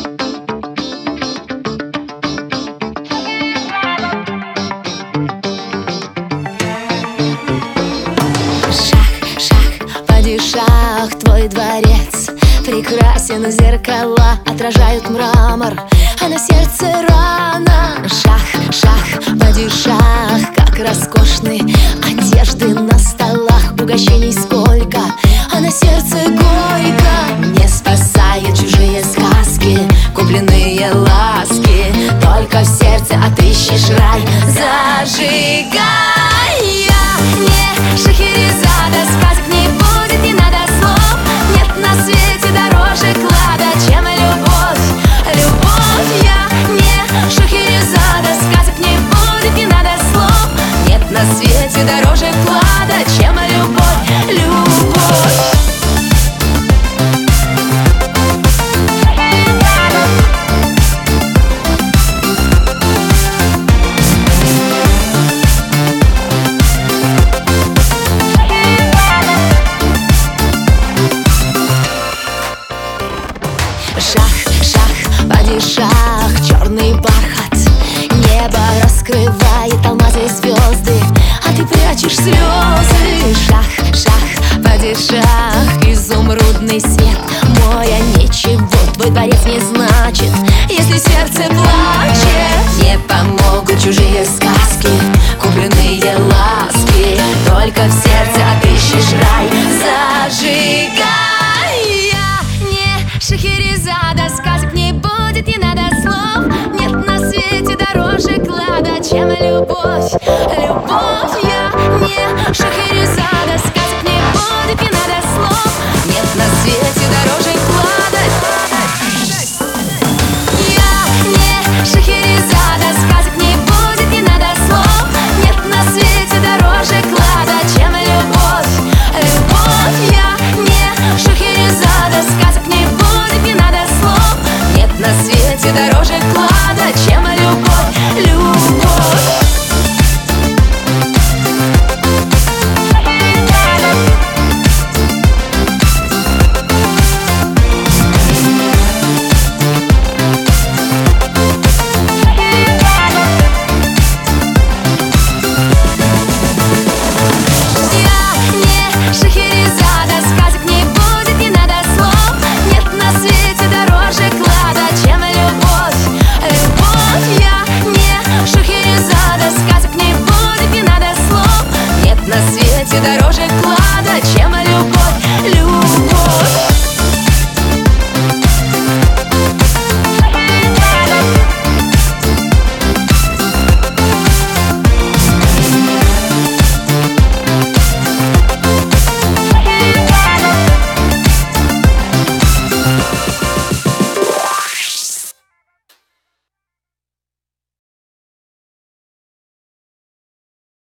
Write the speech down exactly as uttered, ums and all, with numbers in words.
Падишах, твой дворец прекрасен, зеркала отражают мрамор, а на сердце рана. Шах, шах, падишах, как роскошны одежды на столах, угощений сколько, а на сердце горько. Не спасают чужие сказки, купленные ласки, только в сердце отыщешь рай. Зажигай! Я не Шахерезада, сказок не будет, не надо слов. Нет на свете дороже клада, чем любовь, любовь. Я не Шахерезада, сказок не будет, не надо слов. Нет на свете дороже клада, чем любовь, любовь. Шах, шах, падишах, черный бархат, небо раскрывает алмазы и звезды, а ты прячешь слезы. Шах, шах, падишах, изумрудный свет, моя ничего твой дворец не значит, если сердце плачет. Не помогут чужие сказки, купленные ласки, только в сердце отыщешь рай. Зажигай! Шахерезада, сказок не будет, не надо слов. Нет на свете дороже клада, чем любовь,